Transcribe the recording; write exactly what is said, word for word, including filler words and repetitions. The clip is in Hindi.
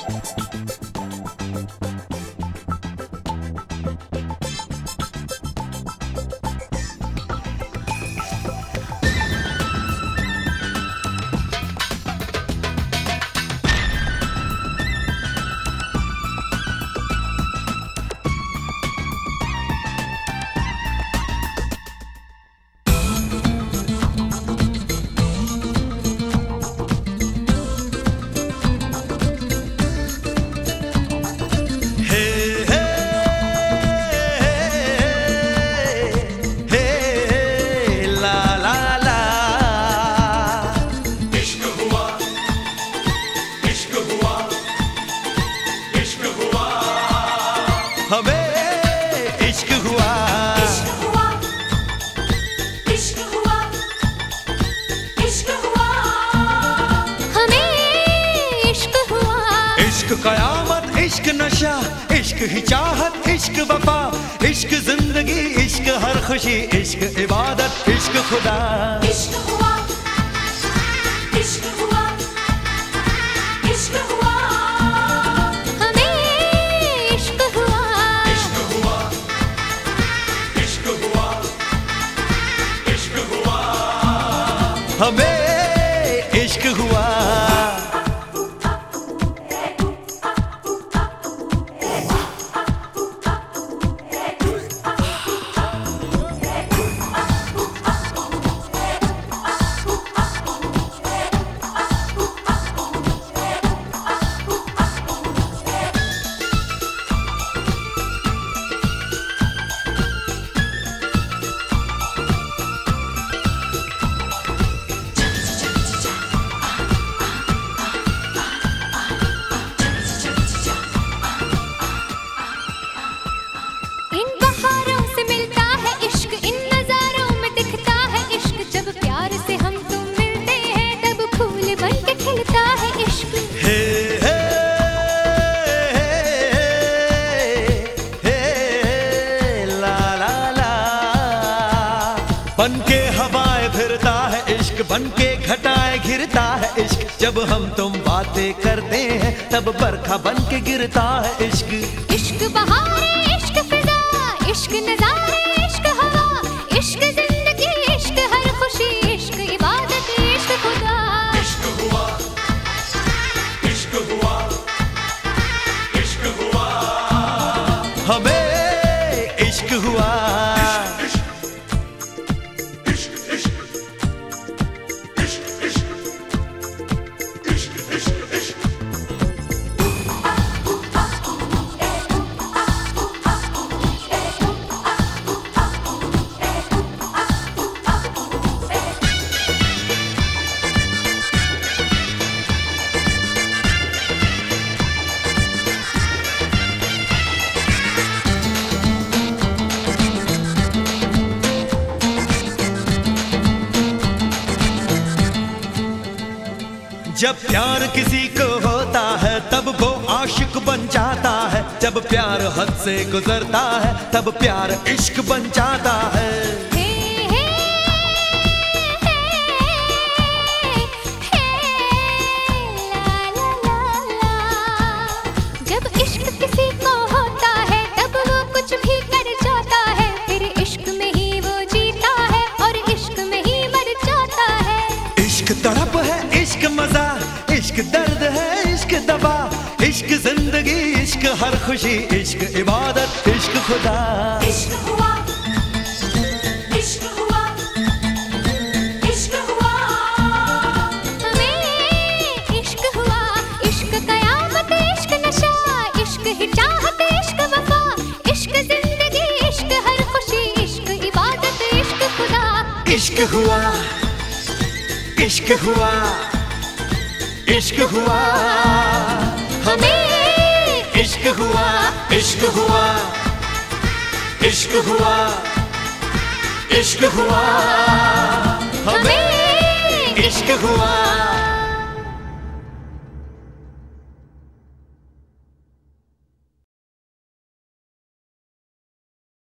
हमें इश्क हुआ, इश्क हुआ, इश्क हुआ, इश्क हुआ, हमें इश्क हुआ। इश्क कयामत, इश्क नशा, इश्क ही चाहत, इश्क वफा, इश्क जिंदगी, इश्क हर खुशी, इश्क इबादत, इश्क खुदा। इश्क हुआ, इश्क हुआ, इश्क हुआ, हमें इश्क हुआ। इश्क हुआ, इश्क हुआ, इश्क हुआ, हमें इश्क हुआ। बनके हवाएं फिरता है इश्क, बनके घटाएं घिरता है इश्क। जब हम तुम बातें करते हैं तब बरखा बनके गिरता है इश्क। इश्क बहारे, इश्क फिजा, इश्क नजारे, इश्क हवा, इश्क जिंदगी, इश्क हर खुशी, इश्क इबादत, इश्क खुदा। इश्क हुआ, इश्क हुआ, इश्क हुआ, हमें इश्क हुआ। जब प्यार किसी को होता है तब वो आशिक बन जाता है। जब प्यार हद से गुजरता है तब प्यार इश्क बन जाता है। हे हे हे हे ला ला ला ला। जब इश्क किसी को होता है तब वो कुछ भी कर जाता है। फिर इश्क में ही वो जीता है और इश्क में ही मर जाता है। इश्क तड़प है, इश्क मजा, इश्क दर्द है, इश्क दवा, इश्क जिंदगी, इश्क हर खुशी, इश्क इबादत, इश्क खुदा। इश्क हुआ, इश्क हुआ, इश्क हुआ, हमें इश्क हुआ। इश्क कयामत, इश्क नशा, इश्क ही चाहत, इश्क वफा, इश्क जिंदगी, इश्क हर खुशी, इश्क इबादत, इश्क खुदा। इश्क हुआ, इश्क हुआ, इश्क हुआ, हमें इश्क हुआ, इश्क हुआ, इश्क हुआ, इश्क हुआ, हमें इश्क हुआ।